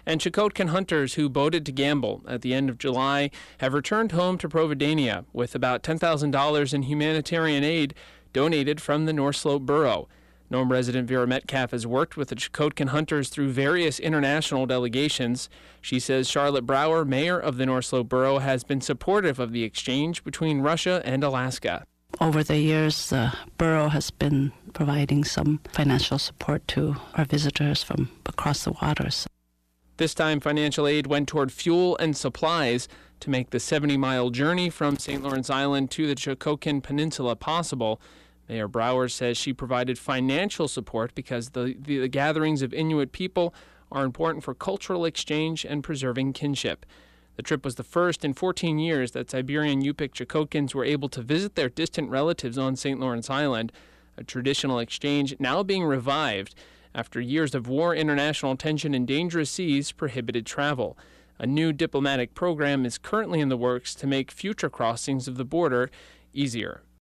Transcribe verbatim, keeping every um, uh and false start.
And Chakotkin hunters who boated to gamble at the end of July have returned home to Providencia with about ten thousand dollars in humanitarian aid donated from the North Slope Borough. Nome resident Vera Metcalf has worked with the Chakotkin hunters through various international delegations. She says Charlotte Brower, mayor of the North Slope Borough, has been supportive of the exchange between Russia and Alaska. Over the years, the borough has been providing some financial support to our visitors from across the waters. This time, financial aid went toward fuel and supplies to make the seventy-mile journey from Saint Lawrence Island to the Chakotkin Peninsula possible. Mayor Brower says she provided financial support because the, the, the gatherings of Inuit people are important for cultural exchange and preserving kinship. The trip was the first in fourteen years that Siberian Yupik Chakotkins were able to visit their distant relatives on Saint Lawrence Island, a traditional exchange now being revived after years of war, international tension, and dangerous seas prohibited travel. A new diplomatic program is currently in the works to make future crossings of the border easier.